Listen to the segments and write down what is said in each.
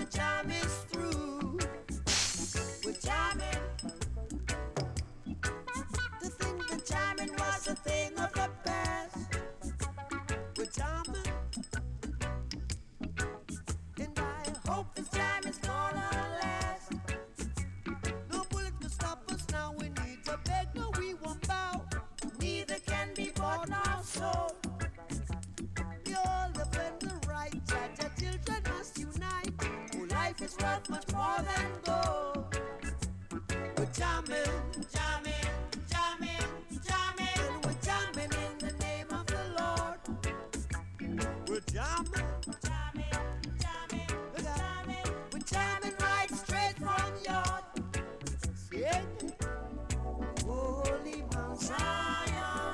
jam is through. We're jamming. To think that jamming was a thing of the past. We're jamming. And I hope this jam is gonna last. No bullet can stop us now. We need to beg, no, we won't bow. Neither can be bought nor sold. We all defend the right. Jaja children must unite. Oh, life is worth much more than gold. We're jamming, jamming, jamming, jamming. And we're jamming in the name of the Lord. We're jamming, jamming, jamming, jamming. We're jamming right straight from your Holy Mount Zion,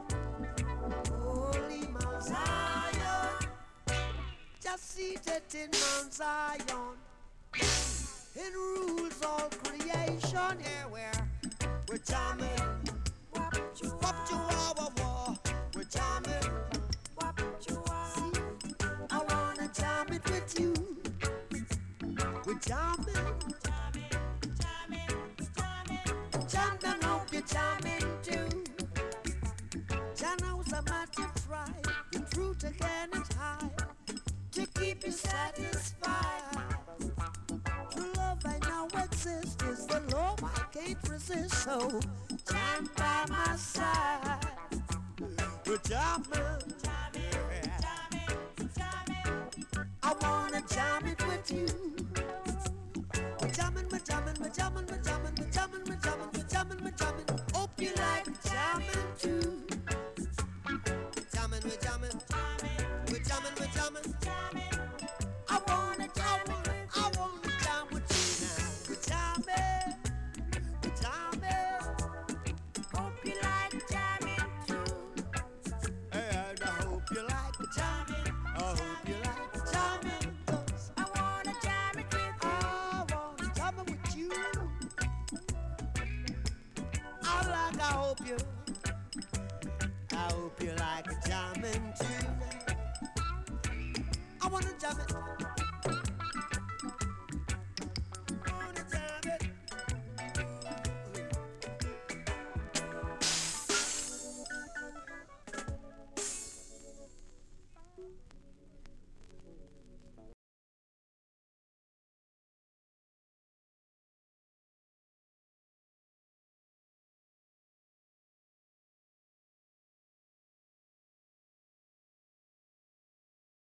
Holy Mount Zion, just seated in Mount Zion, it rules all creation. Here we're jamming, wop chihuahua, we're jamming, wop chihuahua. I wanna jam it with you. We're jamming, jamming, jamming, jamming. Jam and hope you're jamming too. Jah knows how much you try. The truth again is high to keep you satisfied. True love I know exists is the love I can't resist. So jam by my side. We're jamming, jamming, jamming, jamming. I wanna jam it with you. We're jamming, we're jamming, we're jamming, we're jamming, we're jamming, we're jamming, we're jamming, we're jamming. Hope you like jamming too. We're jamming, we're jamming, we're jamming, we're jamming, jamming. I wanna jam with you now. We're jamming, we're jamming. Hope you like jamming too. And I hope you like jamming. I hope you like jamming. 'Cause I wanna jam it with you. I wanna jam it with you. I hope you like a jam.